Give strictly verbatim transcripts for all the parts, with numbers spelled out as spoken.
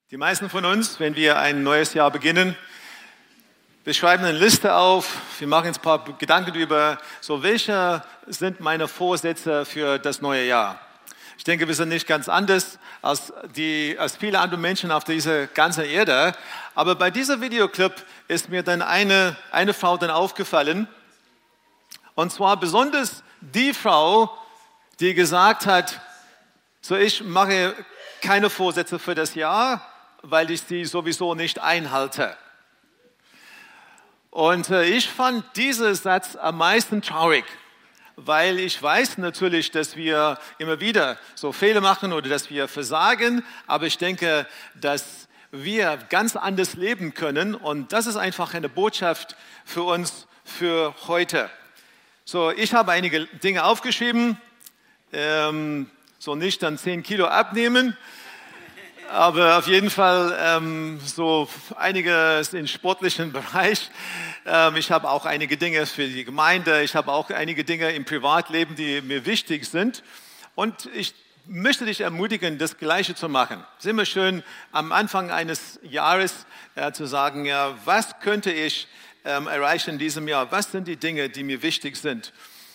Die meisten von uns, wenn wir ein neues Jahr beginnen, wir schreiben eine Liste auf, wir machen uns ein paar Gedanken über, so welche sind meine Vorsätze für das neue Jahr. Ich denke, wir sind nicht ganz anders als, die, als viele andere Menschen auf dieser ganzen Erde. Aber bei diesem Videoclip ist mir dann eine, eine Frau dann aufgefallen. Und zwar besonders die Frau, die gesagt hat, so ich mache keine Vorsätze für das Jahr, weil ich sie sowieso nicht einhalte. Und äh, ich fand diesen Satz am meisten traurig, weil ich weiß natürlich, dass wir immer wieder so Fehler machen oder dass wir versagen, aber ich denke, dass wir ganz anders leben können und das ist einfach eine Botschaft für uns für heute. So, ich habe einige Dinge aufgeschrieben, ähm, so nicht dann zehn Kilo abnehmen, aber auf jeden Fall ähm, so einiges im sportlichen Bereich. Ähm, ich habe auch einige Dinge für die Gemeinde, ich habe auch einige Dinge im Privatleben, die mir wichtig sind. Und ich möchte dich ermutigen, das Gleiche zu machen. Es ist immer schön, am Anfang eines Jahres äh, zu sagen, ja, was könnte ich ähm, erreichen in diesem Jahr? Was sind die Dinge, die mir wichtig sind?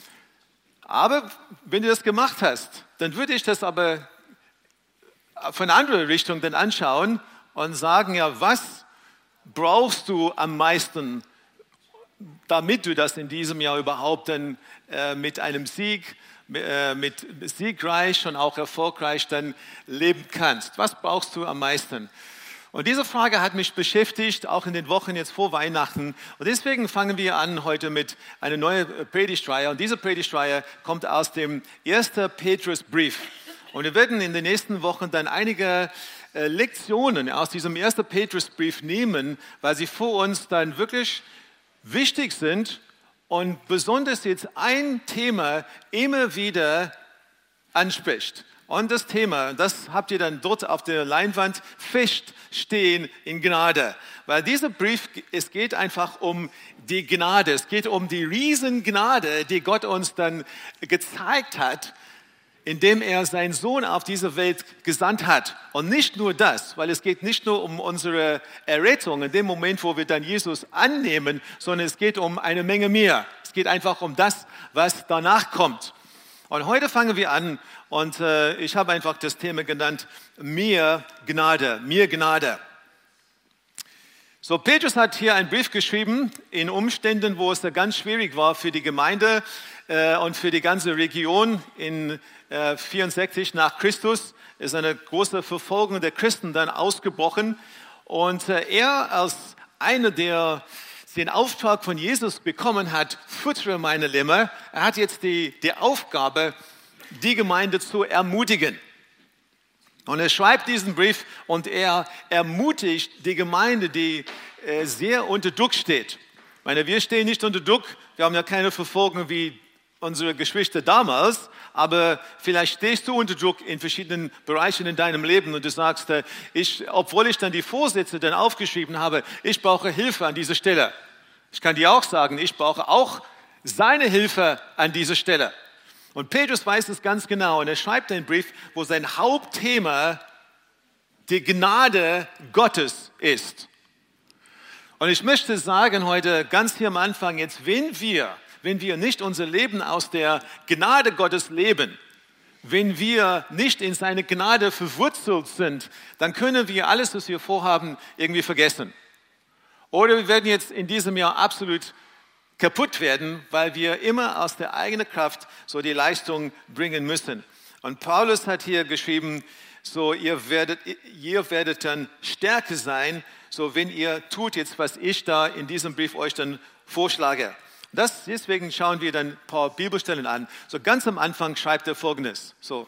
Aber wenn du das gemacht hast, dann würde ich das aber von einer anderen Richtung dann anschauen und sagen, ja, was brauchst du am meisten, damit du das in diesem Jahr überhaupt dann äh, mit einem Sieg, äh, mit siegreich und auch erfolgreich dann leben kannst? Was brauchst du am meisten? Und diese Frage hat mich beschäftigt, auch in den Wochen jetzt vor Weihnachten. Und deswegen fangen wir an heute mit einer neuen Predigtreihe. Und diese Predigtreihe kommt aus dem ersten Petrusbrief. Und wir werden in den nächsten Wochen dann einige äh, Lektionen aus diesem ersten Petrusbrief nehmen, weil sie für uns dann wirklich wichtig sind und besonders jetzt ein Thema immer wieder anspricht. Und das Thema, das habt ihr dann dort auf der Leinwand, fest stehen in Gnade. Weil dieser Brief, es geht einfach um die Gnade, es geht um die Riesengnade, die Gott uns dann gezeigt hat, indem er seinen Sohn auf diese Welt gesandt hat. Und nicht nur das, weil es geht nicht nur um unsere Errettung in dem Moment, wo wir dann Jesus annehmen, sondern es geht um eine Menge mehr. Es geht einfach um das, was danach kommt. Und heute fangen wir an und äh, ich habe einfach das Thema genannt, mehr Gnade, mehr Gnade. So, Petrus hat hier einen Brief geschrieben in Umständen, wo es da ganz schwierig war für die Gemeinde äh, und für die ganze Region. In äh, vierundsechzig nach Christus ist eine große Verfolgung der Christen dann ausgebrochen. Und äh, er als einer, der den Auftrag von Jesus bekommen hat, füttere meine Lämmer, er hat jetzt die, die Aufgabe, die Gemeinde zu ermutigen. Und er schreibt diesen Brief und er ermutigt die Gemeinde, die äh, sehr unter Druck steht. Ich meine, wir stehen nicht unter Druck, wir haben ja keine Verfolgung wie unsere Geschwister damals, aber vielleicht stehst du unter Druck in verschiedenen Bereichen in deinem Leben und du sagst, äh, ich, obwohl ich dann die Vorsätze dann aufgeschrieben habe, ich brauche Hilfe an dieser Stelle. Ich kann dir auch sagen, ich brauche auch seine Hilfe an dieser Stelle. Und Petrus weiß es ganz genau und er schreibt einen Brief, wo sein Hauptthema die Gnade Gottes ist. Und ich möchte sagen heute ganz hier am Anfang jetzt, wenn wir, wenn wir nicht unser Leben aus der Gnade Gottes leben, wenn wir nicht in seine Gnade verwurzelt sind, dann können wir alles, was wir vorhaben, irgendwie vergessen. Oder wir werden jetzt in diesem Jahr absolut kaputt werden, weil wir immer aus der eigenen Kraft so die Leistung bringen müssen. Und Paulus hat hier geschrieben, so ihr werdet, ihr werdet dann stärker sein, so wenn ihr tut jetzt, was ich da in diesem Brief euch dann vorschlage. Das, deswegen schauen wir dann ein paar Bibelstellen an. So ganz am Anfang schreibt er Folgendes. So.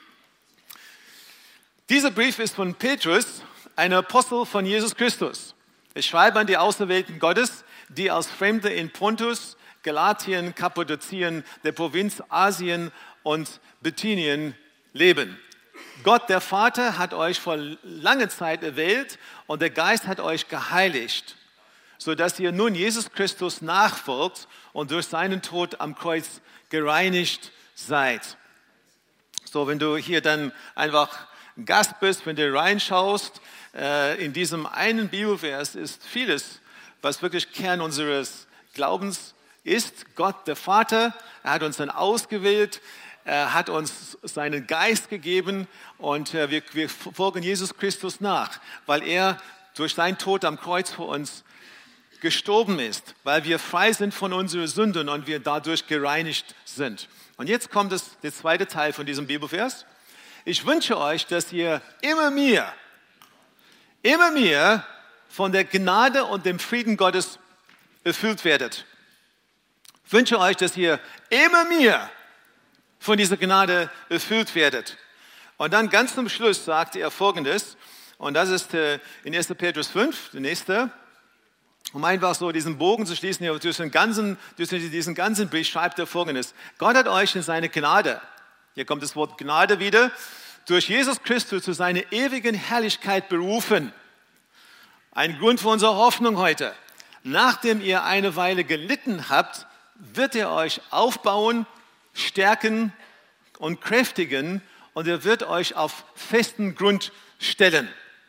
Dieser Brief ist von Petrus, ein Apostel von Jesus Christus. Ich schreibe an die Auserwählten Gottes, die als Fremde in Pontus, Galatien, Kappadokien, der Provinz Asien und Bithynien leben. Gott, der Vater, hat euch vor langer Zeit erwählt und der Geist hat euch geheiligt, sodass ihr nun Jesus Christus nachfolgt und durch seinen Tod am Kreuz gereinigt seid. So, wenn du hier dann einfach Gast bist, wenn du reinschaust, äh, in diesem einen Bibelvers ist vieles, was wirklich Kern unseres Glaubens ist. Gott, der Vater, er hat uns dann ausgewählt, er hat uns seinen Geist gegeben und äh, wir, wir folgen Jesus Christus nach, weil er durch seinen Tod am Kreuz für uns gestorben ist, weil wir frei sind von unseren Sünden und wir dadurch gereinigt sind. Und jetzt kommt es, der zweite Teil von diesem Bibelvers. Ich wünsche euch, dass ihr immer mehr, immer mehr von der Gnade und dem Frieden Gottes erfüllt werdet. Ich wünsche euch, dass ihr immer mehr von dieser Gnade erfüllt werdet. Und dann ganz zum Schluss sagte er Folgendes, und das ist in erster Petrus fünf, der nächste, um einfach so diesen Bogen zu schließen, durch den ganzen, durch diesen ganzen Brief schreibt er Folgendes. Gott hat euch in seine Gnade, hier kommt das Wort Gnade wieder, durch Jesus Christus zu seiner ewigen Herrlichkeit berufen. Ein Grund für unsere Hoffnung heute. Nachdem ihr eine Weile gelitten habt, wird er euch aufbauen, stärken und kräftigen und er wird euch auf festen Grund stellen.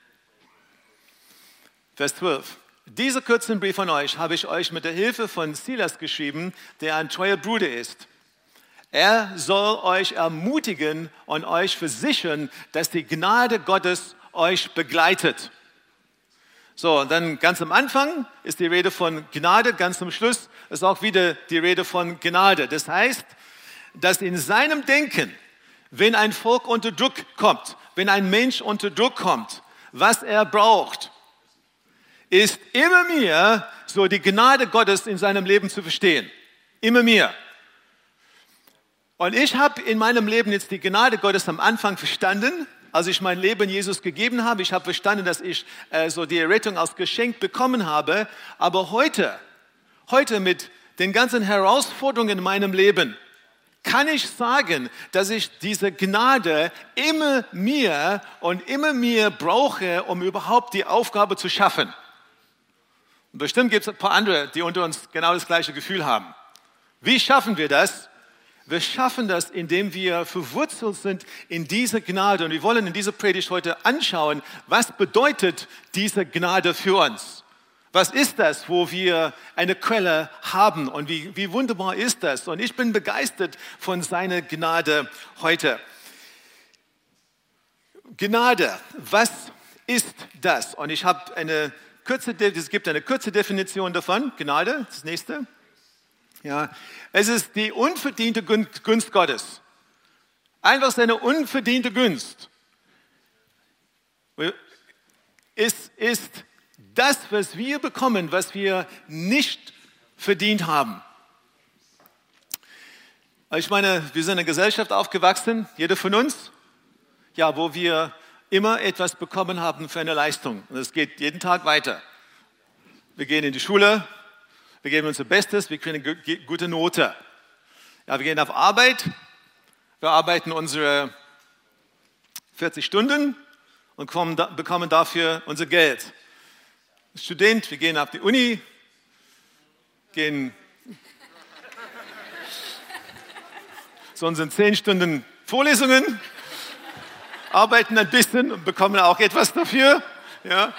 Vers zwölf. Diesen kurzen Brief von euch habe ich euch mit der Hilfe von Silas geschrieben, der ein treuer Bruder ist. Er soll euch ermutigen und euch versichern, dass die Gnade Gottes euch begleitet. So, und dann ganz am Anfang ist die Rede von Gnade, ganz zum Schluss ist auch wieder die Rede von Gnade. Das heißt, dass in seinem Denken, wenn ein Volk unter Druck kommt, wenn ein Mensch unter Druck kommt, was er braucht, ist immer mehr so die Gnade Gottes in seinem Leben zu verstehen. Immer mehr. Und ich habe in meinem Leben jetzt die Gnade Gottes am Anfang verstanden, als ich mein Leben Jesus gegeben habe. Ich habe verstanden, dass ich äh, so die Errettung als Geschenk bekommen habe. Aber heute, heute mit den ganzen Herausforderungen in meinem Leben, kann ich sagen, dass ich diese Gnade immer mehr und immer mehr brauche, um überhaupt die Aufgabe zu schaffen. Und bestimmt gibt es ein paar andere, die unter uns genau das gleiche Gefühl haben. Wie schaffen wir das? Wir schaffen das, indem wir verwurzelt sind in dieser Gnade. Und wir wollen in dieser Predigt heute anschauen, was bedeutet diese Gnade für uns? Was ist das, wo wir eine Quelle haben und wie, wie wunderbar ist das? Und ich bin begeistert von seiner Gnade heute. Gnade, was ist das? Und ich habe eine kurze, es gibt eine kurze Definition davon. Gnade, das nächste. Ja, es ist die unverdiente Gunst Gottes. Einfach seine unverdiente Gunst. Es ist das, was wir bekommen, was wir nicht verdient haben. Ich meine, wir sind in einer Gesellschaft aufgewachsen, jeder von uns, ja, wo wir immer etwas bekommen haben für eine Leistung. Und es geht jeden Tag weiter. Wir gehen in die Schule, wir geben unser Bestes, wir kriegen eine gute Note. Ja, wir gehen auf Arbeit, wir arbeiten unsere vierzig Stunden und bekommen dafür unser Geld. Student, wir gehen auf die Uni, gehen so unsere zehn Stunden Vorlesungen, arbeiten ein bisschen und bekommen auch etwas dafür. Ja.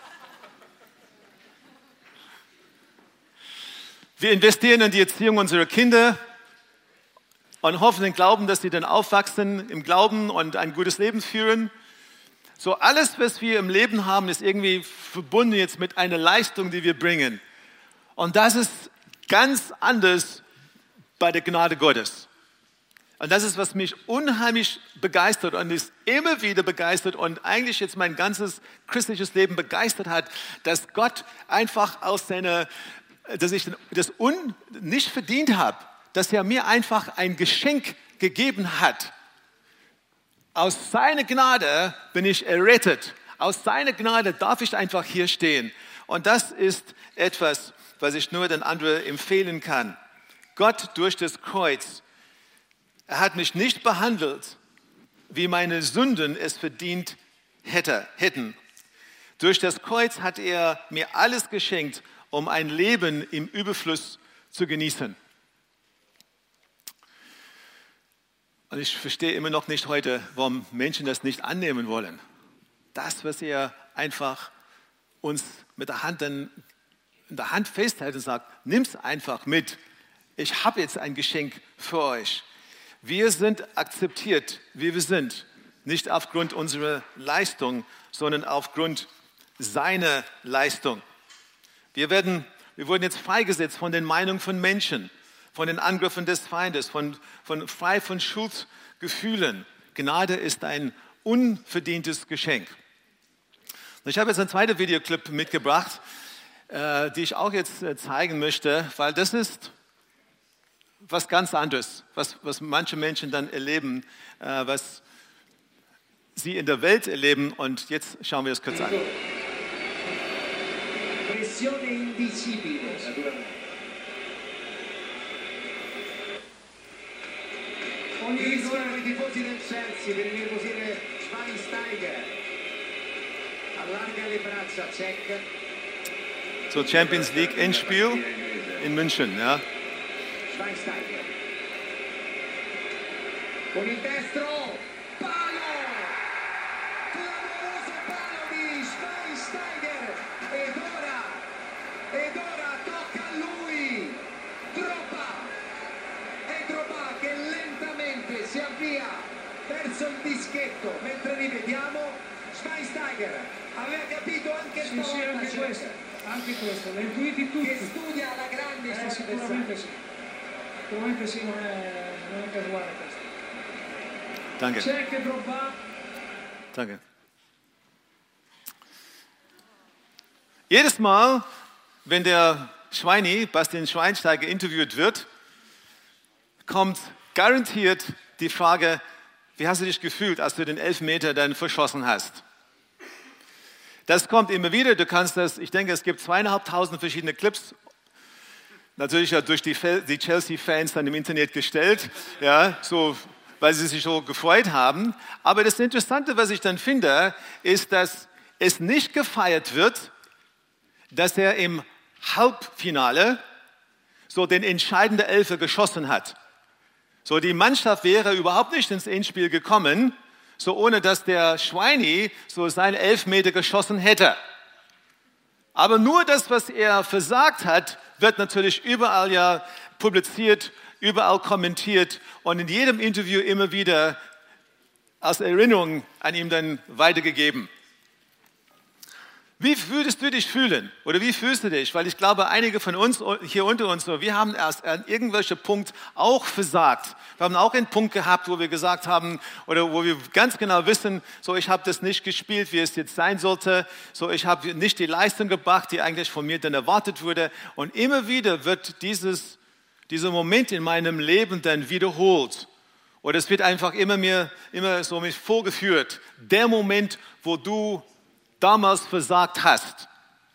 Wir investieren in die Erziehung unserer Kinder und hoffen und glauben, dass sie dann aufwachsen im Glauben und ein gutes Leben führen. So alles, was wir im Leben haben, ist irgendwie verbunden jetzt mit einer Leistung, die wir bringen. Und das ist ganz anders bei der Gnade Gottes. Und das ist, was mich unheimlich begeistert und ist immer wieder begeistert und eigentlich jetzt mein ganzes christliches Leben begeistert hat, dass Gott einfach aus seiner, dass ich das un, nicht verdient habe, dass er mir einfach ein Geschenk gegeben hat. Aus seiner Gnade bin ich errettet. Aus seiner Gnade darf ich einfach hier stehen. Und das ist etwas, was ich nur den anderen empfehlen kann. Gott durch das Kreuz, er hat mich nicht behandelt, wie meine Sünden es verdient hätte, hätten. Durch das Kreuz hat er mir alles geschenkt, um ein Leben im Überfluss zu genießen. Und ich verstehe immer noch nicht heute, warum Menschen das nicht annehmen wollen. Das, was er einfach uns mit der Hand dann in der Hand festhält und sagt, nimm's einfach mit. Ich habe jetzt ein Geschenk für euch. Wir sind akzeptiert, wie wir sind. Nicht aufgrund unserer Leistung, sondern aufgrund seiner Leistung. Wir, werden, wir wurden jetzt freigesetzt von den Meinungen von Menschen, von den Angriffen des Feindes, von, von, frei von Schuldgefühlen. Gnade ist ein unverdientes Geschenk. Und ich habe jetzt einen zweiten Videoclip mitgebracht, äh, die ich auch jetzt äh, zeigen möchte, weil das ist was ganz anderes, was, was manche Menschen dann erleben, äh, was sie in der Welt erleben. Und jetzt schauen wir es kurz an. Pressione invisibile, naturalmente. Ogni rigore ai tifosi del Chelsea per innervosire Schweinsteiger. Allarga le braccia, check. So, Champions League Endspiel in München, ja. Schweinsteiger. Con il destro, palo! Clamoroso palo di Schweinsteiger. Ed ora, ed ora tocca a lui. Drogba. È Drogba che lentamente si avvia verso il dischetto. Mentre rivediamo Schweinsteiger. Aveva capito anche Sì, sì, anche stavolta, questo, anche questo, le intuiti tutti. che studia alla grande i Eh, suoi sicuramente avversari. sì, sicuramente sì, non è, non è casuale questo. Danke. C'è che Drogba, Danke. Jedes Mal, wenn der Schweini, Bastian Schweinsteiger, interviewt wird, kommt garantiert die Frage, wie hast du dich gefühlt, als du den Elfmeter dann verschossen hast? Das kommt immer wieder, du kannst das, ich denke, es gibt zweieinhalbtausend verschiedene Clips, natürlich ja durch die, die Chelsea-Fans dann im Internet gestellt, ja, so, weil sie sich so gefreut haben. Aber das Interessante, was ich dann finde, ist, dass es nicht gefeiert wird, dass er im Halbfinale so den entscheidenden Elfer geschossen hat. So, die Mannschaft wäre überhaupt nicht ins Endspiel gekommen, so ohne dass der Schweini so seinen Elfmeter geschossen hätte. Aber nur das, was er versagt hat, wird natürlich überall ja publiziert, überall kommentiert und in jedem Interview immer wieder als Erinnerung an ihm dann weitergegeben. Wie würdest du dich fühlen oder wie fühlst du dich? Weil ich glaube, einige von uns hier unter uns, wir haben erst an irgendwelchen Punkt auch versagt. Wir haben auch einen Punkt gehabt, wo wir gesagt haben oder wo wir ganz genau wissen, so ich habe das nicht gespielt, wie es jetzt sein sollte. So ich habe nicht die Leistung gebracht, die eigentlich von mir dann erwartet wurde. Und immer wieder wird dieses, dieser Moment in meinem Leben dann wiederholt. Oder es wird einfach immer mehr, immer so mit vorgeführt. Der Moment, wo du damals versagt hast.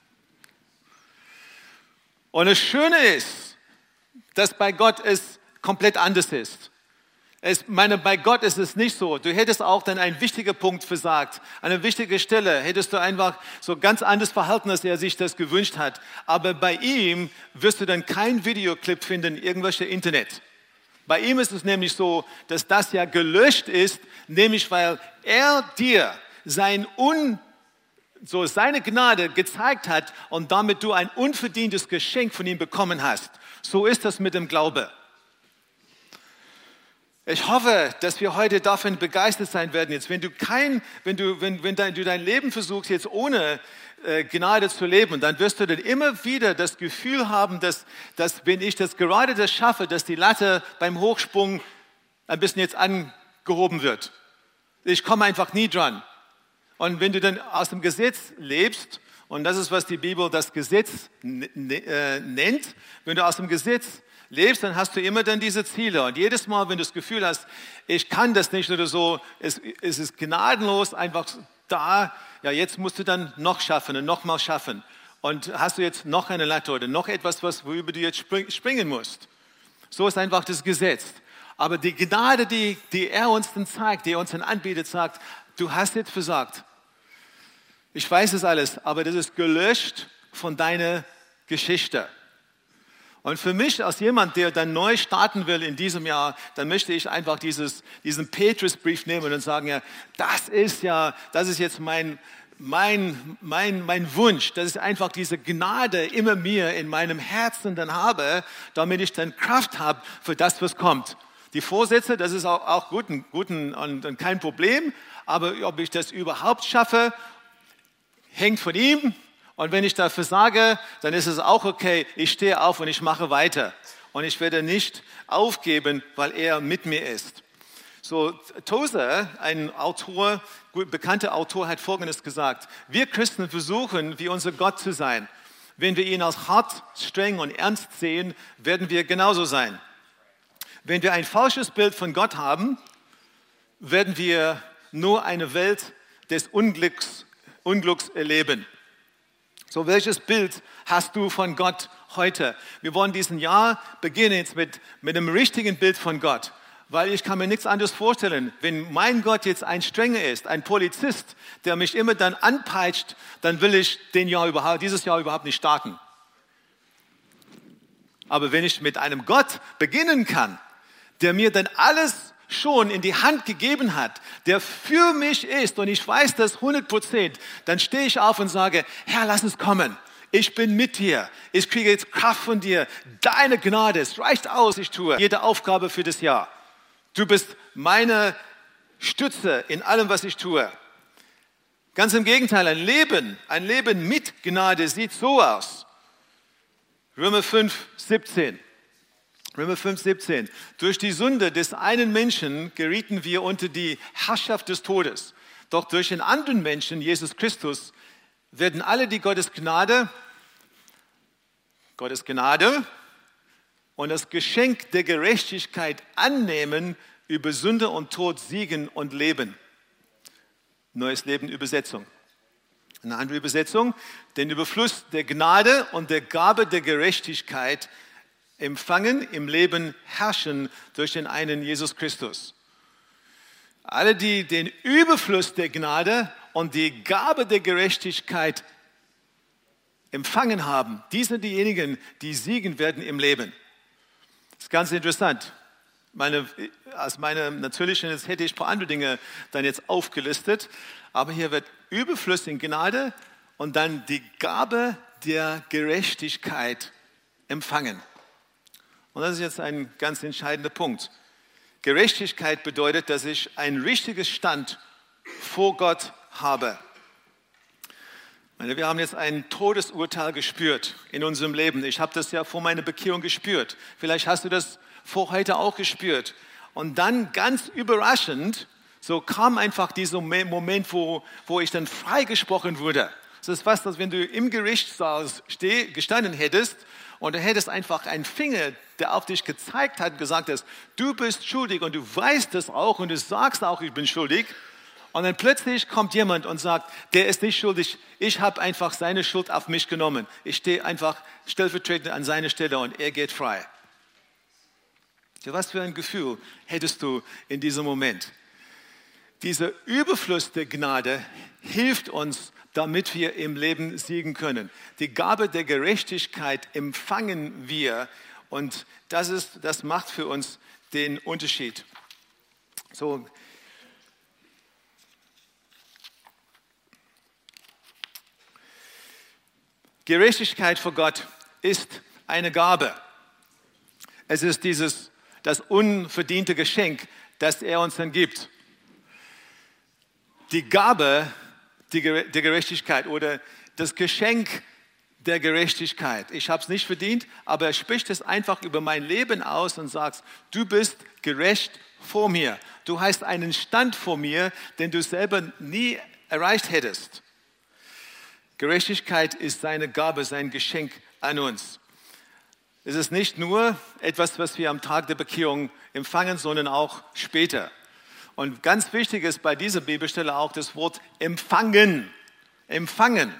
Und das Schöne ist, dass bei Gott es komplett anders ist. Ich meine, bei Gott ist es nicht so. Du hättest auch dann einen wichtigen Punkt versagt. An einer wichtigen Stelle hättest du einfach so ganz anders verhalten, als er sich das gewünscht hat. Aber bei ihm wirst du dann keinen Videoclip finden in irgendwelchen Internet. Bei ihm ist es nämlich so, dass das ja gelöscht ist, nämlich weil er dir sein un so seine Gnade gezeigt hat und damit du ein unverdientes Geschenk von ihm bekommen hast. So ist das mit dem Glaube. Ich hoffe, dass wir heute davon begeistert sein werden. Jetzt, wenn du kein, wenn du, wenn, wenn dein, du dein Leben versuchst, jetzt ohne äh, Gnade zu leben, dann wirst du dann immer wieder das Gefühl haben, dass, dass wenn ich das gerade das schaffe, dass die Latte beim Hochsprung ein bisschen jetzt angehoben wird. Ich komme einfach nie dran. Und wenn du dann aus dem Gesetz lebst, und das ist, was die Bibel das Gesetz nennt, wenn du aus dem Gesetz lebst, dann hast du immer dann diese Ziele. Und jedes Mal, wenn du das Gefühl hast, ich kann das nicht oder so, es, es ist gnadenlos einfach da, ja, jetzt musst du dann noch schaffen und noch mal schaffen. Und hast du jetzt noch eine Latte oder noch etwas, was, worüber du jetzt springen musst. So ist einfach das Gesetz. Aber die Gnade, die, die er uns dann zeigt, die er uns dann anbietet, sagt, du hast jetzt versagt. Ich weiß es alles, aber das ist gelöscht von deiner Geschichte. Und für mich als jemand, der dann neu starten will in diesem Jahr, dann möchte ich einfach dieses, diesen Petrusbrief nehmen und sagen, ja, das ist ja, das ist jetzt mein, mein, mein, mein Wunsch, dass ich einfach diese Gnade immer mir in meinem Herzen dann habe, damit ich dann Kraft habe für das, was kommt. Die Vorsätze, das ist auch, auch gut, gut und, und kein Problem, aber ob ich das überhaupt schaffe, hängt von ihm. Und wenn ich dafür sage, dann ist es auch okay, ich stehe auf und ich mache weiter. Und ich werde nicht aufgeben, weil er mit mir ist. So, Tozer, ein Autor, gut bekannter Autor, hat Folgendes gesagt. Wir Christen versuchen, wie unser Gott zu sein. Wenn wir ihn als hart, streng und ernst sehen, werden wir genauso sein. Wenn wir ein falsches Bild von Gott haben, werden wir nur eine Welt des Unglücks, Unglücks erleben. So, welches Bild hast du von Gott heute? Wir wollen diesen Jahr beginnen jetzt mit, mit einem richtigen Bild von Gott, weil ich kann mir nichts anderes vorstellen. Wenn mein Gott jetzt ein Strenger ist, ein Polizist, der mich immer dann anpeitscht, dann will ich den Jahr überhaupt, dieses Jahr überhaupt nicht starten. Aber wenn ich mit einem Gott beginnen kann, der mir dann alles schon in die Hand gegeben hat, der für mich ist und ich weiß das hundert Prozent, dann stehe ich auf und sage, Herr, lass es kommen. Ich bin mit dir. Ich kriege jetzt Kraft von dir. Deine Gnade, es reicht aus, ich tue jede Aufgabe für das Jahr. Du bist meine Stütze in allem, was ich tue. Ganz im Gegenteil, ein Leben, ein Leben mit Gnade sieht so aus. Römer fünf, siebzehn. Römer fünf, siebzehn. Durch die Sünde des einen Menschen gerieten wir unter die Herrschaft des Todes. Doch durch den anderen Menschen, Jesus Christus, werden alle, die Gottes Gnade, Gottes Gnade und das Geschenk der Gerechtigkeit annehmen, über Sünde und Tod siegen und leben. Neues Leben Übersetzung. Eine andere Übersetzung, den Überfluss der Gnade und der Gabe der Gerechtigkeit empfangen, im Leben herrschen durch den einen Jesus Christus. Alle, die den Überfluss der Gnade und die Gabe der Gerechtigkeit empfangen haben, die sind diejenigen, die siegen werden im Leben. Das ist ganz interessant. Meine, als meine natürlichen, jetzt hätte ich ein paar andere Dinge dann jetzt aufgelistet, aber hier wird Überfluss in Gnade und dann die Gabe der Gerechtigkeit empfangen. Und das ist jetzt ein ganz entscheidender Punkt. Gerechtigkeit bedeutet, dass ich ein richtiges Stand vor Gott habe. Wir haben jetzt ein Todesurteil gespürt in unserem Leben. Ich habe das ja vor meiner Bekehrung gespürt. Vielleicht hast du das vor heute auch gespürt. Und dann ganz überraschend, so kam einfach dieser Moment, wo, wo ich dann freigesprochen wurde. Das ist fast, als wenn du im Gerichtssaal steh, gestanden hättest und du hättest einfach einen Finger, der auf dich gezeigt hat und gesagt hast, du bist schuldig und du weißt es auch und du sagst auch, ich bin schuldig. Und dann plötzlich kommt jemand und sagt, der ist nicht schuldig, ich habe einfach seine Schuld auf mich genommen. Ich stehe einfach stellvertretend an seiner Stelle und er geht frei. Was für ein Gefühl hättest du in diesem Moment? Dieser Überfluss der Gnade hilft uns, damit wir im Leben siegen können. Die Gabe der Gerechtigkeit empfangen wir und das, ist, das macht für uns den Unterschied. So. Gerechtigkeit vor Gott ist eine Gabe. Es ist dieses, das unverdiente Geschenk, das er uns dann gibt. Die Gabe der Gerechtigkeit oder das Geschenk der Gerechtigkeit. Ich habe es nicht verdient, aber er spricht es einfach über mein Leben aus und sagt, du bist gerecht vor mir. Du hast einen Stand vor mir, den du selber nie erreicht hättest. Gerechtigkeit ist seine Gabe, sein Geschenk an uns. Es ist nicht nur etwas, was wir am Tag der Bekehrung empfangen, sondern auch später. Und ganz wichtig ist bei dieser Bibelstelle auch das Wort empfangen. Empfangen.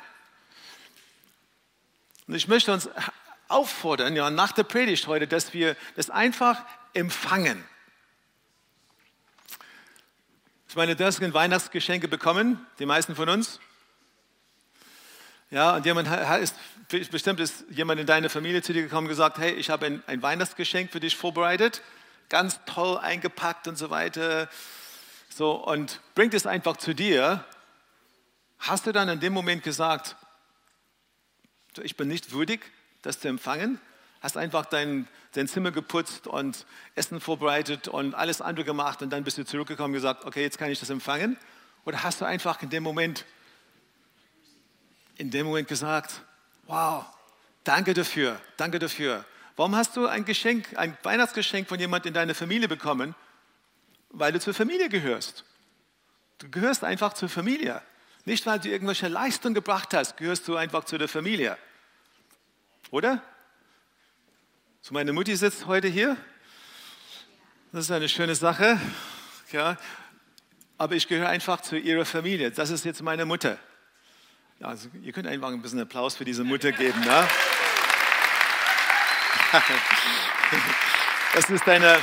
Und ich möchte uns auffordern, ja, nach der Predigt heute, dass wir das einfach empfangen. Ich meine, du hast Weihnachtsgeschenke bekommen, die meisten von uns. Ja, und jemand ist, bestimmt ist jemand in deine Familie zu dir gekommen und gesagt, hey, ich habe ein, ein Weihnachtsgeschenk für dich vorbereitet, ganz toll eingepackt und so weiter. So, und bringt es einfach zu dir. Hast du dann in dem Moment gesagt, ich bin nicht würdig, das zu empfangen? Hast einfach dein, dein Zimmer geputzt und Essen vorbereitet und alles andere gemacht und dann bist du zurückgekommen und gesagt, okay, jetzt kann ich das empfangen? Oder hast du einfach in dem Moment, in dem Moment gesagt, wow, danke dafür, danke dafür. Warum hast du ein Geschenk, ein Weihnachtsgeschenk von jemandem in deiner Familie bekommen? Weil du zur Familie gehörst. Du gehörst einfach zur Familie. Nicht, weil du irgendwelche Leistung gebracht hast, gehörst du einfach zu der Familie. Oder? So, meine Mutti sitzt heute hier. Das ist eine schöne Sache. Ja. Aber ich gehöre einfach zu ihrer Familie. Das ist jetzt meine Mutter. Ja, also ihr könnt einfach ein bisschen Applaus für diese Mutter geben. Ne? Das ist eine,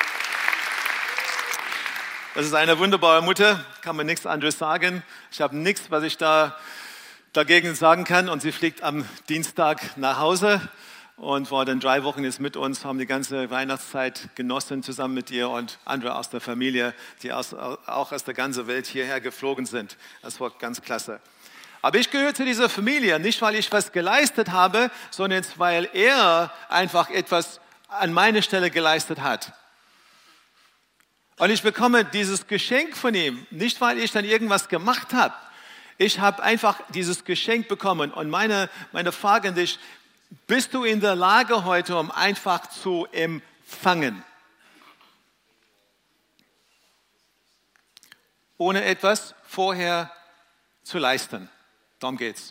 das ist eine wunderbare Mutter. Kann man nichts anderes sagen. Ich habe nichts, was ich da dagegen sagen kann. Und sie fliegt am Dienstag nach Hause. Und war dann drei Wochen jetzt mit uns, haben die ganze Weihnachtszeit genossen zusammen mit ihr und andere aus der Familie, die aus, auch aus der ganzen Welt hierher geflogen sind. Das war ganz klasse. Aber ich gehöre zu dieser Familie, nicht weil ich was geleistet habe, sondern jetzt, weil er einfach etwas an meine Stelle geleistet hat. Und ich bekomme dieses Geschenk von ihm, nicht weil ich dann irgendwas gemacht habe. Ich habe einfach dieses Geschenk bekommen. Und meine, meine Frage an dich, bist du in der Lage heute, um einfach zu empfangen? Ohne etwas vorher zu leisten. Darum geht's.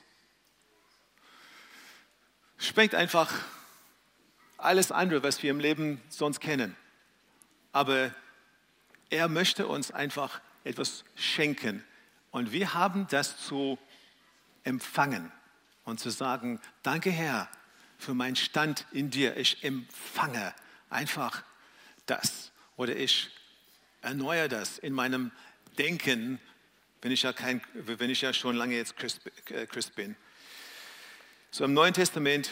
Sprengt einfach alles andere, was wir im Leben sonst kennen. Aber er möchte uns einfach etwas schenken. Und wir haben das zu empfangen und zu sagen, danke Herr, für meinen Stand in dir. Ich empfange einfach das. Oder ich erneuere das in meinem Denken, wenn ich ja, kein, wenn ich ja schon lange jetzt Christ, äh, Christ bin. So im Neuen Testament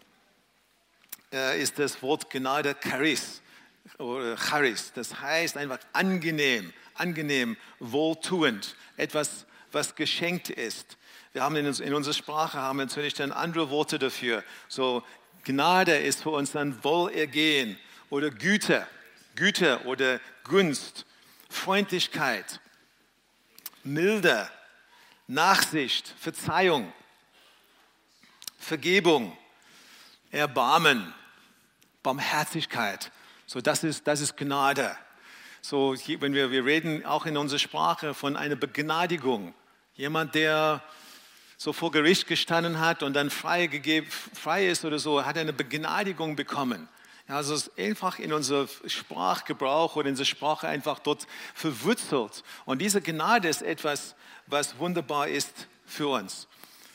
äh, ist das Wort Gnade Charis. Oder Charis. Das heißt einfach angenehm, angenehm, wohltuend. Etwas, was geschenkt ist. Wir haben in, in unserer Sprache haben wir natürlich dann andere Worte dafür. So Gnade ist für uns dann Wohlergehen oder Güte, Güte oder Gunst, Freundlichkeit, Milde, Nachsicht, Verzeihung, Vergebung, Erbarmen, Barmherzigkeit. So das ist das ist Gnade. So wenn wir wir reden auch in unserer Sprache von einer Begnadigung, jemand der so vor Gericht gestanden hat und dann frei, gegeben, frei ist oder so, hat eine Begnadigung bekommen. Ja, also es ist einfach in unser Sprachgebrauch oder in unserer Sprache einfach dort verwurzelt. Und diese Gnade ist etwas, was wunderbar ist für uns.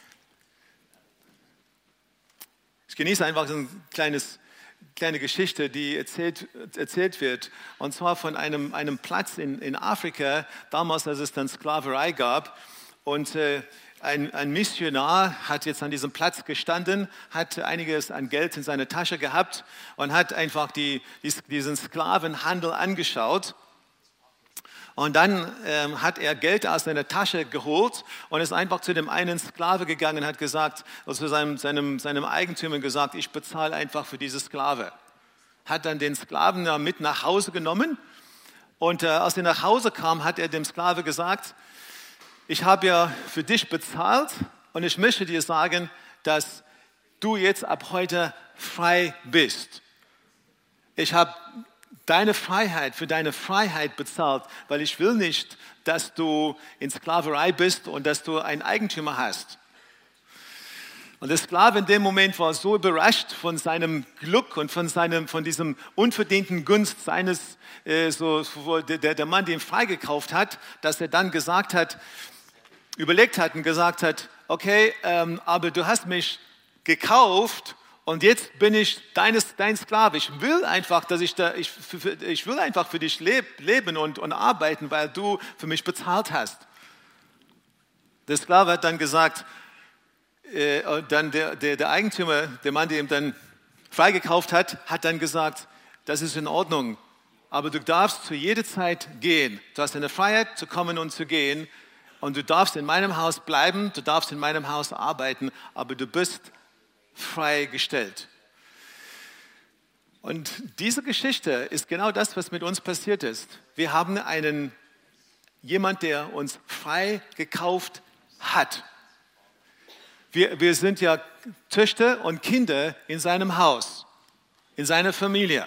Ich genieße einfach so ein kleines, kleine Geschichte, die erzählt, erzählt wird. Und zwar von einem, einem Platz in, in Afrika, damals, als es dann Sklaverei gab. Und äh, Ein, ein Missionar hat jetzt an diesem Platz gestanden, hat einiges an Geld in seiner Tasche gehabt und hat einfach die, diesen Sklavenhandel angeschaut. Und dann ähm, hat er Geld aus seiner Tasche geholt und ist einfach zu dem einen Sklave gegangen und hat gesagt, also zu seinem, seinem, seinem Eigentümer gesagt, ich bezahle einfach für diese Sklave. Hat dann den Sklaven mit nach Hause genommen und äh, als er nach Hause kam, hat er dem Sklave gesagt, ich habe ja für dich bezahlt und ich möchte dir sagen, dass du jetzt ab heute frei bist. Ich habe deine Freiheit für deine Freiheit bezahlt, weil ich will nicht, dass du in Sklaverei bist und dass du einen Eigentümer hast. Und der Sklave in dem Moment war so überrascht von seinem Glück und von, seinem, von diesem unverdienten Gunst seines, äh, so, der, der Mann, der ihn freigekauft hat, dass er dann gesagt hat, überlegt hat und gesagt hat, okay, ähm, aber du hast mich gekauft und jetzt bin ich deines, dein Sklave. Ich will einfach, dass ich da, ich, für, ich will einfach für dich leb, leben und, und arbeiten, weil du für mich bezahlt hast. Der Sklave hat dann gesagt, äh, dann der, der, der Eigentümer, der Mann, der ihm dann freigekauft hat, hat dann gesagt, das ist in Ordnung, aber du darfst zu jeder Zeit gehen. Du hast eine Freiheit zu kommen und zu gehen und du darfst in meinem Haus bleiben, du darfst in meinem Haus arbeiten, aber du bist freigestellt. Und diese Geschichte ist genau das, was mit uns passiert ist. Wir haben einen, jemand, der uns frei gekauft hat. Wir, wir sind ja Töchter und Kinder in seinem Haus, in seiner Familie.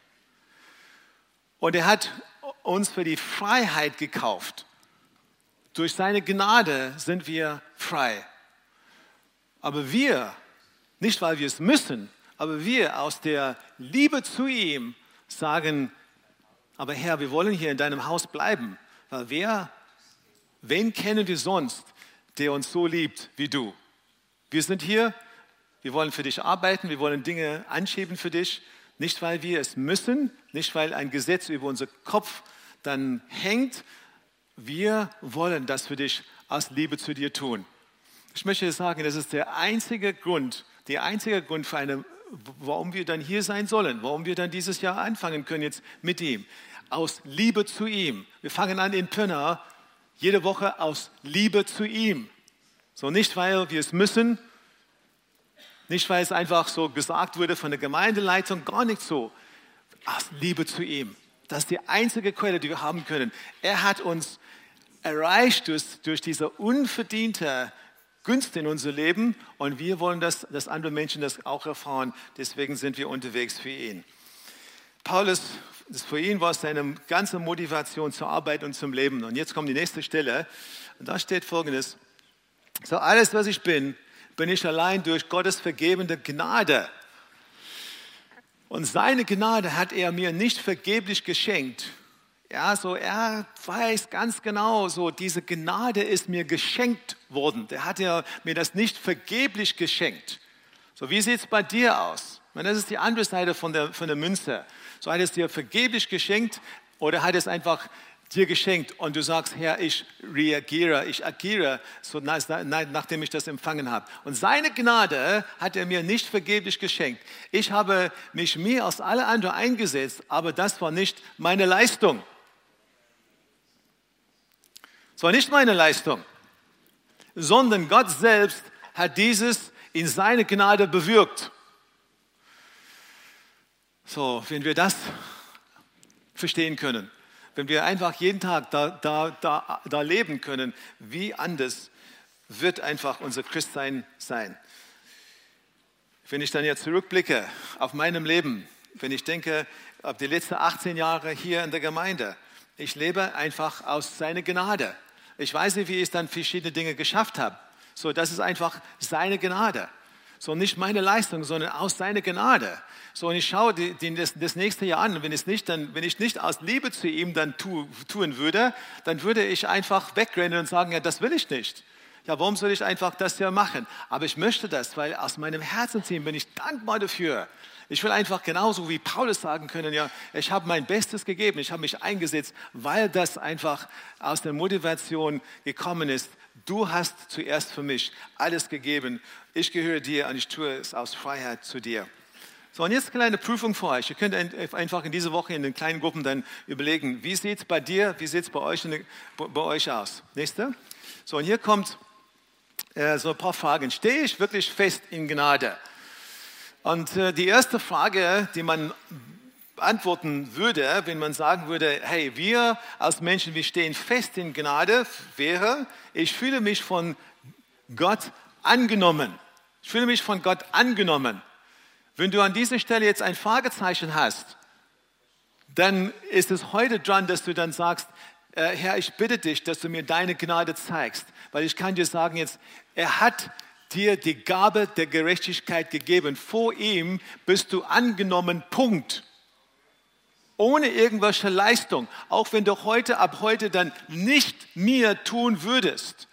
Und er hat uns für die Freiheit gekauft. Durch seine Gnade sind wir frei. Aber wir, nicht weil wir es müssen, aber wir aus der Liebe zu ihm sagen, aber Herr, wir wollen hier in deinem Haus bleiben. Weil wer, wen kennen wir sonst, der uns so liebt wie du? Wir sind hier, wir wollen für dich arbeiten, wir wollen Dinge anschieben für dich. Nicht, weil wir es müssen, nicht, weil ein Gesetz über unseren Kopf dann hängt. Wir wollen das für dich aus Liebe zu dir tun. Ich möchte sagen, das ist der einzige Grund, der einzige Grund für eine, warum wir dann hier sein sollen, warum wir dann dieses Jahr anfangen können jetzt mit ihm. Aus Liebe zu ihm. Wir fangen an in Pirna, jede Woche aus Liebe zu ihm. So nicht, weil wir es müssen, nicht, weil es einfach so gesagt wurde von der Gemeindeleitung, gar nicht so. Aus Liebe zu ihm. Das ist die einzige Quelle, die wir haben können. Er hat uns erreicht durch, durch diese unverdiente Gunst in unser Leben und wir wollen, dass, dass andere Menschen das auch erfahren. Deswegen sind wir unterwegs für ihn. Paulus, das für ihn war es seine ganze Motivation zur Arbeit und zum Leben. Und jetzt kommt die nächste Stelle und da steht Folgendes. So alles, was ich bin, bin ich allein durch Gottes vergebende Gnade. Und seine Gnade hat er mir nicht vergeblich geschenkt. Ja, so er weiß ganz genau, so diese Gnade ist mir geschenkt worden. Der hat ja mir das nicht vergeblich geschenkt. So, wie sieht es bei dir aus? Ich meine, das ist die andere Seite von der, von der Münze. So hat es dir vergeblich geschenkt oder hat es einfach dir geschenkt und du sagst, Herr, ich reagiere, ich agiere, so nachdem ich das empfangen habe. Und seine Gnade hat er mir nicht vergeblich geschenkt. Ich habe mich mehr als alle anderen eingesetzt, aber das war nicht meine Leistung. Es war nicht meine Leistung, sondern Gott selbst hat dieses in seine Gnade bewirkt. So, wenn wir das verstehen können, wenn wir einfach jeden Tag da, da, da, da leben können, wie anders wird einfach unser Christsein sein. Wenn ich dann jetzt zurückblicke auf meinem Leben, wenn ich denke, auf die letzten achtzehn Jahre hier in der Gemeinde, ich lebe einfach aus seiner Gnade. Ich weiß nicht, wie ich dann verschiedene Dinge geschafft habe. So, das ist einfach seine Gnade. So, nicht meine Leistung, sondern aus seiner Gnade. So, und ich schaue die, die, das, das nächste Jahr an. Und wenn, es nicht, dann, wenn ich nicht aus Liebe zu ihm dann tu, tun würde, dann würde ich einfach wegrennen und sagen, ja, das will ich nicht. Ja, warum soll ich einfach das ja machen? Aber ich möchte das, weil aus meinem Herzen ziehen bin ich dankbar dafür. Ich will einfach genauso wie Paulus sagen können, ja, ich habe mein Bestes gegeben, ich habe mich eingesetzt, weil das einfach aus der Motivation gekommen ist. Du hast zuerst für mich alles gegeben. Ich gehöre dir und ich tue es aus Freiheit zu dir. So, und jetzt eine kleine Prüfung für euch. Ihr könnt einfach in dieser Woche in den kleinen Gruppen dann überlegen, wie sieht es bei dir, wie sieht es bei euch, bei euch aus? Nächste. So, und hier kommt äh, so ein paar Fragen. Stehe ich wirklich fest in Gnade? Und äh, die erste Frage, die man antworten würde, wenn man sagen würde, hey, wir als Menschen, wir stehen fest in Gnade, wäre, ich fühle mich von Gott angenommen. Ich fühle mich von Gott angenommen. Wenn du an dieser Stelle jetzt ein Fragezeichen hast, dann ist es heute dran, dass du dann sagst, äh, Herr, ich bitte dich, dass du mir deine Gnade zeigst. Weil ich kann dir sagen jetzt, er hat dir die Gabe der Gerechtigkeit gegeben. Vor ihm bist du angenommen, Punkt. Ohne irgendwelche Leistung. Auch wenn du heute, ab heute dann nicht mehr tun würdest.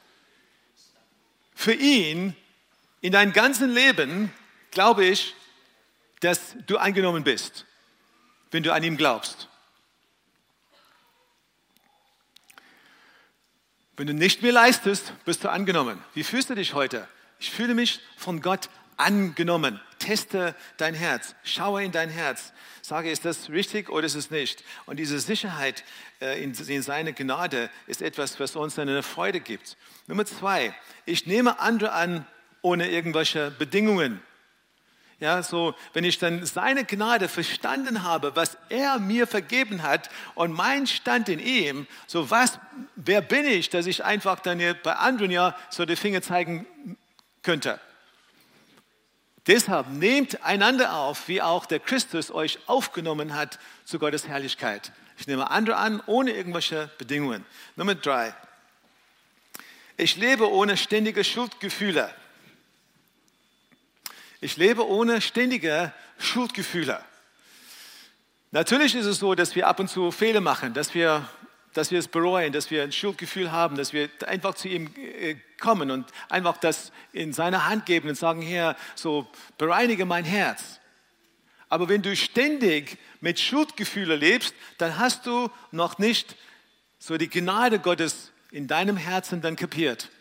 Für ihn, in deinem ganzen Leben, glaube ich, dass du angenommen bist, wenn du an ihn glaubst. Wenn du nicht mehr leistest, bist du angenommen. Wie fühlst du dich heute? ich fühle mich von Gott angenommen. Teste dein Herz, schaue in dein Herz, sage, ist das richtig oder ist es nicht? Und diese Sicherheit äh, in, in seine Gnade ist etwas, was uns eine Freude gibt. Nummer zwei, ich nehme andere an ohne irgendwelche Bedingungen. Ja, so, wenn ich dann seine Gnade verstanden habe, was er mir vergeben hat und mein Stand in ihm, so was, wer bin ich, dass ich einfach dann bei anderen ja so die Finger zeigen könnte. Deshalb nehmt einander auf, wie auch der Christus euch aufgenommen hat zu Gottes Herrlichkeit. Ich nehme andere an, ohne irgendwelche Bedingungen. Nummer drei. Ich lebe ohne ständige Schuldgefühle. Ich lebe ohne ständige Schuldgefühle. Natürlich ist es so, dass wir ab und zu Fehler machen, dass wir, dass wir es bereuen, dass wir ein Schuldgefühl haben, dass wir einfach zu ihm kommen und einfach das in seine Hand geben und sagen, Herr, so bereinige mein Herz. Aber wenn du ständig mit Schuldgefühlen lebst, dann hast du noch nicht so die Gnade Gottes in deinem Herzen dann kapiert.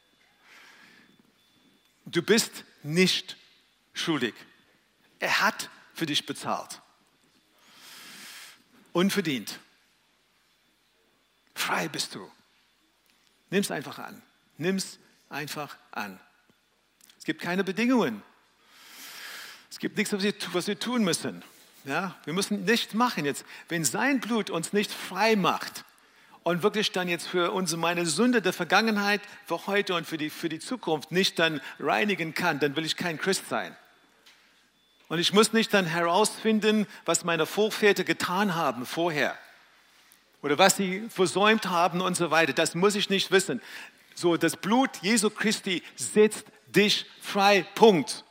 Du bist nicht schuldig. Er hat für dich bezahlt. Unverdient. Frei bist du. Nimm es einfach an. Nimm es einfach an. Es gibt keine Bedingungen. Es gibt nichts, was wir, was wir tun müssen. Ja? Wir müssen nichts machen jetzt. Wenn sein Blut uns nicht frei macht und wirklich dann jetzt für unsere, meine Sünde der Vergangenheit, für heute und für die, für die Zukunft nicht dann reinigen kann, dann will ich kein Christ sein. Und ich muss nicht dann herausfinden, was meine Vorväter getan haben vorher oder was sie versäumt haben und so weiter. Das muss ich nicht wissen. So, das Blut Jesu Christi setzt dich frei. Punkt.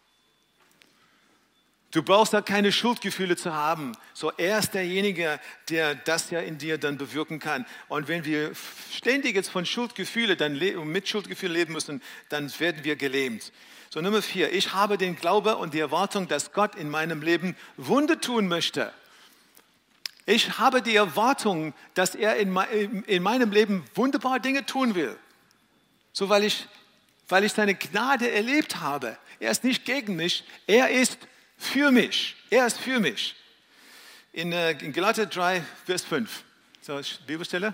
Du brauchst da keine Schuldgefühle zu haben. So, er ist derjenige, der das ja in dir dann bewirken kann. Und wenn wir ständig jetzt von Schuldgefühle, dann mit Schuldgefühlen leben müssen, dann werden wir gelähmt. So, Nummer vier. Ich habe den Glaube und die Erwartung, dass Gott in meinem Leben Wunder tun möchte. Ich habe die Erwartung, dass er in, in meinem Leben wunderbare Dinge tun will. So, weil ich, weil ich seine Gnade erlebt habe. Er ist nicht gegen mich, er ist für mich. Er ist für mich. In, äh, in Galater drei, Vers fünf. So, Bibelstelle.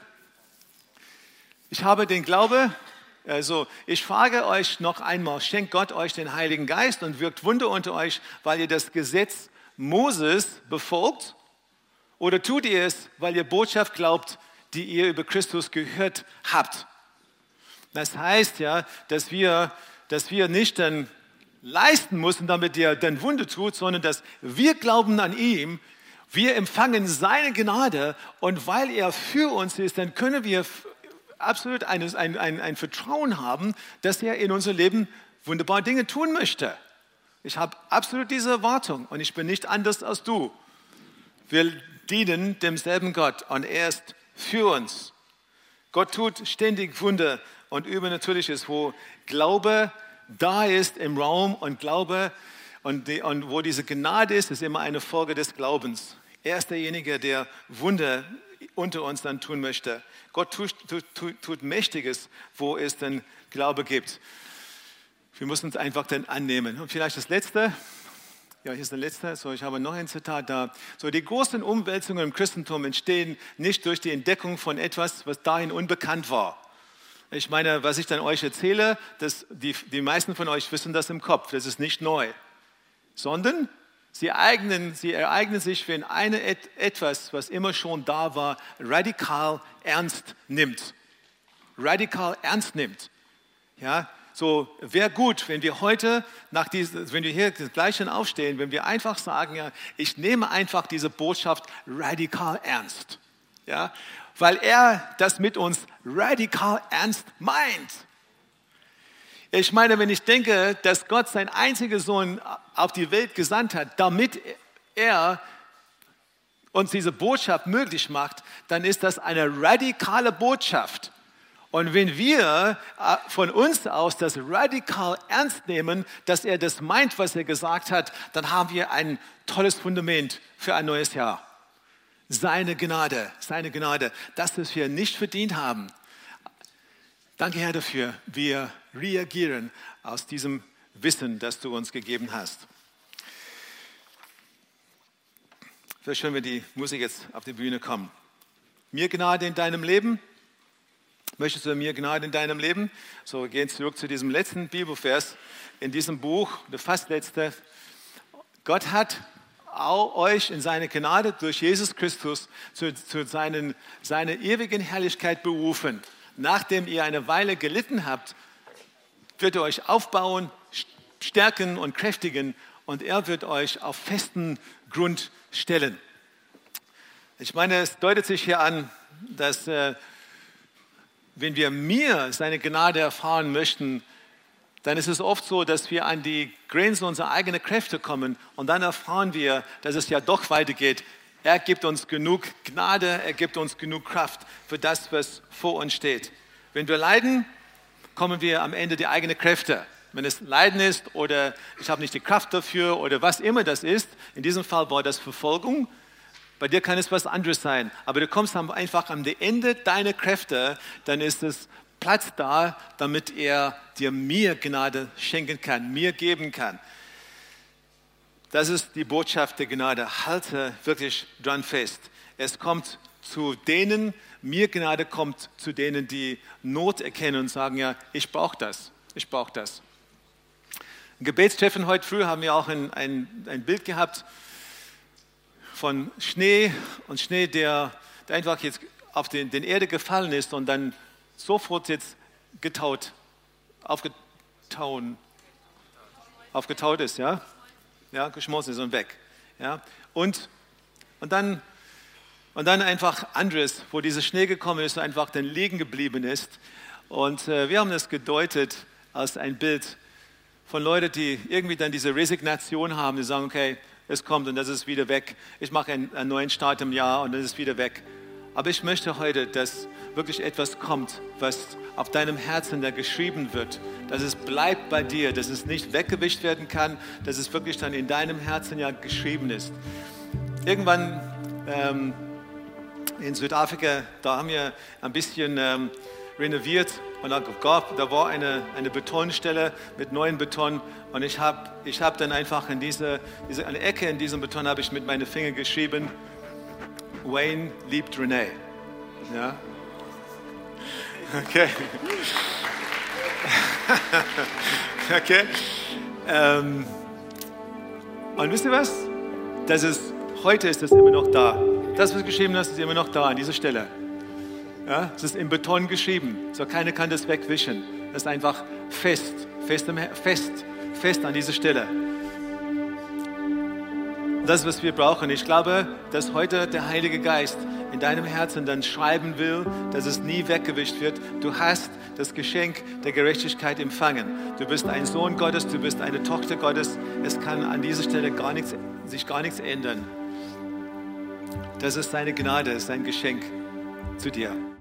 Ich habe den Glaube, also ich frage euch noch einmal, schenkt Gott euch den Heiligen Geist und wirkt Wunder unter euch, weil ihr das Gesetz Moses befolgt? Oder tut ihr es, weil ihr Botschaft glaubt, die ihr über Christus gehört habt? Das heißt ja, dass wir, dass wir nicht dann leisten müssen, damit er dann Wunder tut, sondern dass wir glauben an ihn, wir empfangen seine Gnade und weil er für uns ist, dann können wir absolut ein, ein, ein, ein Vertrauen haben, dass er in unser Leben wunderbare Dinge tun möchte. Ich habe absolut diese Erwartung und ich bin nicht anders als du. Wir dienen demselben Gott und er ist für uns. Gott tut ständig Wunder und Übernatürliches, wo Glaube da ist im Raum und Glaube und, die, und wo diese Gnade ist, ist immer eine Folge des Glaubens. Er ist derjenige, der Wunder unter uns dann tun möchte. Gott tut, tut, tut, tut Mächtiges, wo es dann Glaube gibt. Wir müssen uns einfach dann annehmen. Und vielleicht das Letzte. Ja, hier ist der Letzte. So, ich habe noch ein Zitat da. So, die großen Umwälzungen im Christentum entstehen nicht durch die Entdeckung von etwas, was dahin unbekannt war. Ich meine, was ich dann euch erzähle, das, die, die meisten von euch wissen das im Kopf. Das ist nicht neu. Sondern sie, eignen, sie ereignen sich, wenn eine et, etwas, was immer schon da war, radikal ernst nimmt. Radikal ernst nimmt. Ja, so wäre gut, wenn wir heute, nach diesem, wenn wir hier gleich schon aufstehen, wenn wir einfach sagen, ja, ich nehme einfach diese Botschaft radikal ernst. Ja, weil er das mit uns radikal ernst meint. Ich meine, wenn ich denke, dass Gott seinen einzigen Sohn auf die Welt gesandt hat, damit er uns diese Botschaft möglich macht, dann ist das eine radikale Botschaft. Und wenn wir von uns aus das radikal ernst nehmen, dass er das meint, was er gesagt hat, dann haben wir ein tolles Fundament für ein neues Jahr. Seine Gnade, seine Gnade, das, was wir nicht verdient haben. Danke, Herr, dafür. Wir reagieren aus diesem Wissen, das du uns gegeben hast. Vielleicht hören wir die Musik jetzt auf die Bühne kommen. Mir Gnade in deinem Leben. Möchtest du mir Gnade in deinem Leben? So, wir gehen zurück zu diesem letzten Bibelvers in diesem Buch, der fast letzte. Gott hat auch euch in seine Gnade durch Jesus Christus zu, zu seinen, seiner ewigen Herrlichkeit berufen. Nachdem ihr eine Weile gelitten habt, wird er euch aufbauen, stärken und kräftigen und er wird euch auf festen Grund stellen. Ich meine, es deutet sich hier an, dass äh, wenn wir mir seine Gnade erfahren möchten, dann ist es oft so, dass wir an die Grenzen unserer eigenen Kräfte kommen und dann erfahren wir, dass es ja doch weitergeht. Er gibt uns genug Gnade, er gibt uns genug Kraft für das, was vor uns steht. Wenn wir leiden, kommen wir am Ende die eigenen Kräfte. Wenn es Leiden ist oder ich habe nicht die Kraft dafür oder was immer das ist, in diesem Fall war das Verfolgung. Bei dir kann es was anderes sein, aber du kommst einfach am Ende deiner Kräfte, dann ist es Platz da, damit er dir mehr Gnade schenken kann, mir geben kann. Das ist die Botschaft der Gnade. Halte wirklich dran fest. Es kommt zu denen, mir Gnade kommt zu denen, die Not erkennen und sagen, ja, ich brauche das, ich brauche das. Im Gebetstreffen heute früh haben wir auch ein, ein, ein Bild gehabt von Schnee und Schnee, der, der einfach jetzt auf den, den Erde gefallen ist und dann sofort jetzt getaut, aufgetaut, aufgetaut ist, ja, ja, geschmolzen ist und weg, ja, und und dann und dann einfach anderes, wo dieser Schnee gekommen ist, einfach dann liegen geblieben ist und äh, wir haben das gedeutet als ein Bild von Leuten, die irgendwie dann diese Resignation haben, die sagen, okay, es kommt und das ist wieder weg. Ich mache einen, einen neuen Start im Jahr und das ist wieder weg. Aber ich möchte heute, dass wirklich etwas kommt, was auf deinem Herzen da geschrieben wird, dass es bleibt bei dir, dass es nicht weggewischt werden kann, dass es wirklich dann in deinem Herzen ja geschrieben ist. Irgendwann ähm, in Südafrika, da haben wir ein bisschen ähm, renoviert und da, gab, da war eine, eine Betonstelle mit neuen Beton und ich habe ich hab dann einfach in diese, diese eine Ecke in diesem Beton habe ich mit meinen Fingern geschrieben, Wayne liebt René. Ja? Okay. Okay. Ähm, und wisst ihr was? Das ist, heute ist das immer noch da. Das, was du geschrieben hast, ist immer noch da an dieser Stelle. Ja? Es ist im Beton geschrieben. So keiner kann das wegwischen. Das ist einfach fest, fest, im, fest, fest an dieser Stelle. Das, was wir brauchen. Ich glaube, dass heute der Heilige Geist in deinem Herzen dann schreiben will, dass es nie weggewischt wird. Du hast das Geschenk der Gerechtigkeit empfangen. Du bist ein Sohn Gottes, du bist eine Tochter Gottes. Es kann an dieser Stelle gar nichts, sich gar nichts ändern. Das ist seine Gnade, sein Geschenk zu dir.